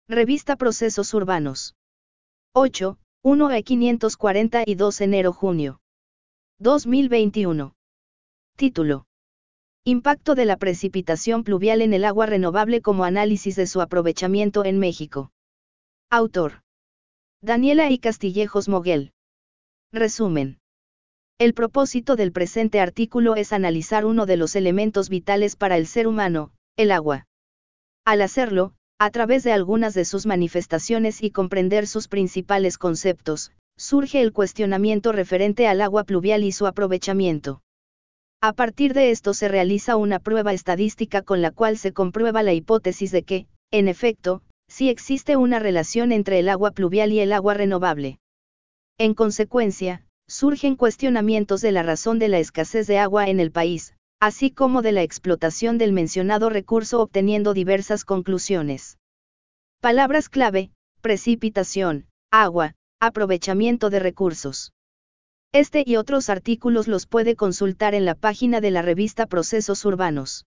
Revista Procesos Urbanos. 8, 1 a 542 enero-junio. 2021. Título. Impacto de la precipitación pluvial en el agua renovable como análisis de su aprovechamiento en México. Autor. Daniela I. Castillejos Moguel. Resumen. El propósito del presente artículo es analizar uno de los elementos vitales para el ser humano, el agua. Al hacerlo, a través de algunas de sus manifestaciones y comprender sus principales conceptos, surge el cuestionamiento referente al agua pluvial y su aprovechamiento. A partir de esto se realiza una prueba estadística con la cual se comprueba la hipótesis de que, en efecto, sí existe una relación entre el agua pluvial y el agua renovable. En consecuencia, surgen cuestionamientos de la razón de la escasez de agua en el país, así como de la explotación del mencionado recurso, obteniendo diversas conclusiones. Palabras clave: precipitación, agua, aprovechamiento de recursos. Este y otros artículos los puede consultar en la página de la revista Procesos Urbanos.